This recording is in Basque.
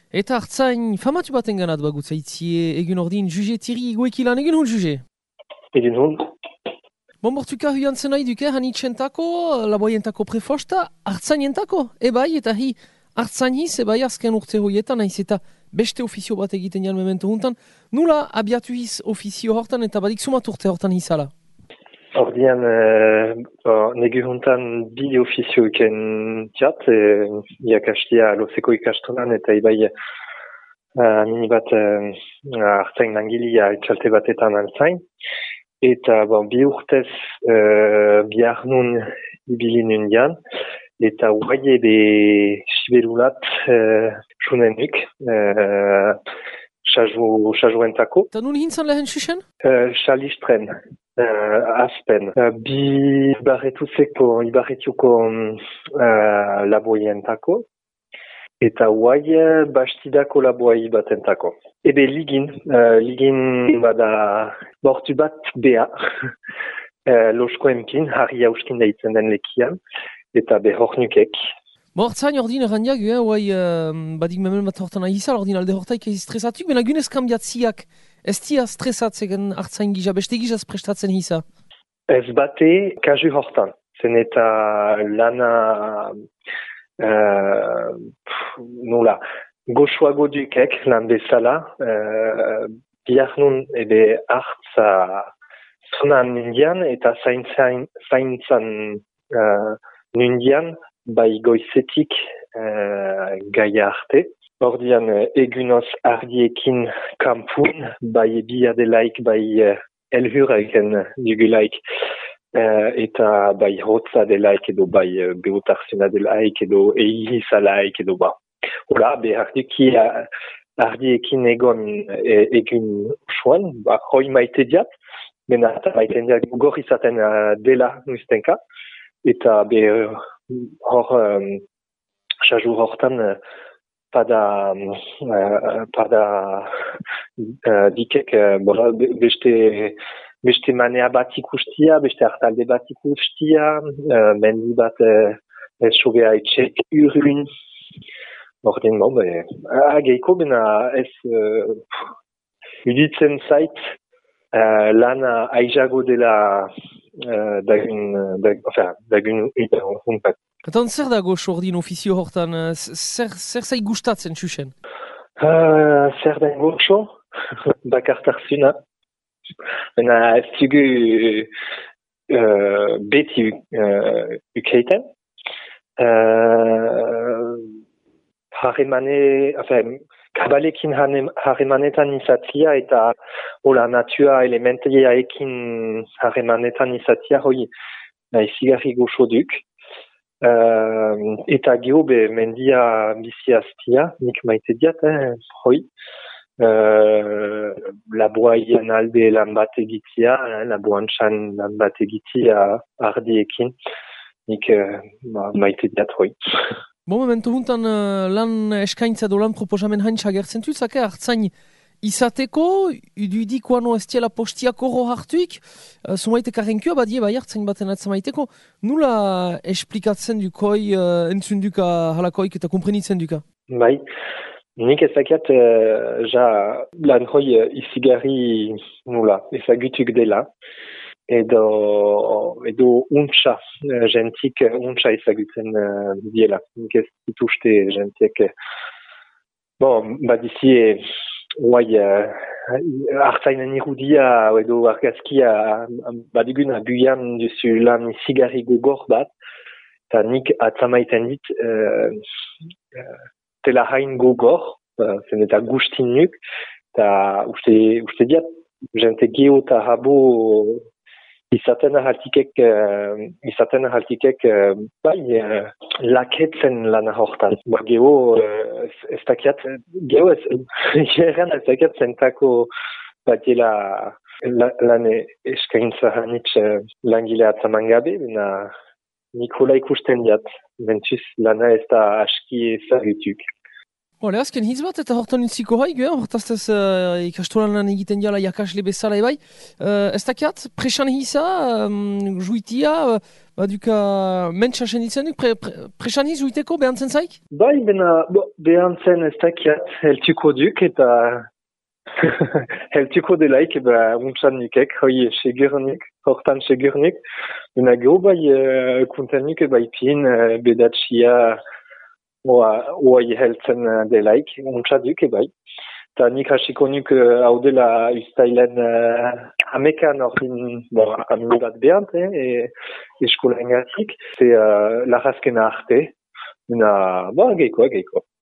Eta hartzain famatu baten ganat bagutza itzie egun ordin juge tiri goekilan egun hon juge. Egin hon. Bon bortuka huian zenai duke hanitxentako, laboientako prefosta, hartzainentako, ebai eta hi hartzain hiz, ebai azken urte hoietan, naiz eta beste ofizio bat egiten jan memento huntan, nula abiatu hiz ofizio hortan eta badik sumat urte hortan hizala? Ordian, negu huntan bi ofizio eken diat, iakastia lozeko ikastonan eta ebai mini bat hartzain langilia etxalte batetan altzain. Eta bi urtez bihar nun ibili nundian, eta guai ebe siberulat junenuk, sajuentako. Eta nun hintzan lehen xuxen? Xalistren, azpen. Bi ibarretuko laboientako, eta guai bastidako laboi batentako. Ebe ligin bada bortu bat bea, losko empin, harri hauskin daitzen den lekian, eta behor nukek. Hartzain ordin errandiak, guai badik memel bat hortan ahizal, ordin alde hortaik ez stresatuk, bena gunez kambiatziak, ez tia stresatzegen hartzain gisa, beste gizaz prestatzen hisa? Ez bate kaju hortan, zen eta lana nola, goxuago dukek lan bezala, bihar nun ebe hartza zonan nundian eta zaintzan nundian bai goizetik gaia arte. Ordian egunoz ardiekin kampun, bai biadelaik, bai elhuraiken dugulaik, eta bai hotza delaik edo bai beotarzuna delaik edo eilizalaik edo ba. Hola, ardiekin egun soan, hoi maite diat, bena maite diat gogor izaten dela nuztenka, eta hor sajur hortan pada dikek beste manea bat ikustia, beste hartalde bat ikustia, mendi bat sobea etxek urun. Ordin, geiko bena ez uditzen zait lana aizago dela dagun hunpat. Eta zer dago ordin ofizio hortan, zer zai gustatzen xuxen? Zer den goxo, bakartarzuna. Bena ez dugu beti ukeiten. Kabalekin harremanetan izatia eta hola natua elementariaekin harremanetan izatia hoi zigarri goxo duk. Eta geho mendia biziaztia, nik maite diat, hoi. Laboaien alde lan bat egitia, laboantxan lan bat egitia ardiekin, nik maite diat hoi. Momentu huntan lan eskaintza do lan proposamen haintza agertzen du, zake hartzain izateko, ududikoano ez tiela postiak horro hartuik, zumaitek arrenkioa badie bai hartzain baten atzamaiteko, nula esplikatzen dukoi, entzunduka halakoik eta komprenitzen duka? Bai, nik ezakiat lan hoi izigarri nula, ezagutuk dela, edo untxa, jentik untxa ezagutzen diela. Nik ez dituzte jentek. Badizie, guai, hartzainen irudia edo argazkia badigun abuian duzu lan zigarri gogor bat, eta nik atzamaiten dit telahain gogor, zen eta gustinuk, eta uste diat, jente geho eta habo izaten ahaltikek bai laketzen lana hortan. Geho ez dakiat, geho ez dakiat zentako batela lan eskaintza hanitz langile atzaman gabe, bena Nikola ikusten diat, mentuz lana ez da aski ezagutuk. Azken hitz bat eta hortan utziko haik, hortaztez ikastolan lan egiten diala jakasle bezala ebai. Ez dakiat, presan hisa, juitia, baduka mentsa senditzen duk, presan hiz juiteko behantzen zaik? Bai, behantzen ez dakiat, heltuko duk eta heltuko delaik, untsan nukek, segurnik, hortan segurnik. Bena gero bai kuntanik bai pin, bedatxia, oai heltzen delaik, untsaduk bai. Ta nik hasiko nuk hau dela ustailen amekan ordin, amin bat behant, eskola engatik, larrazkena arte. Geiko.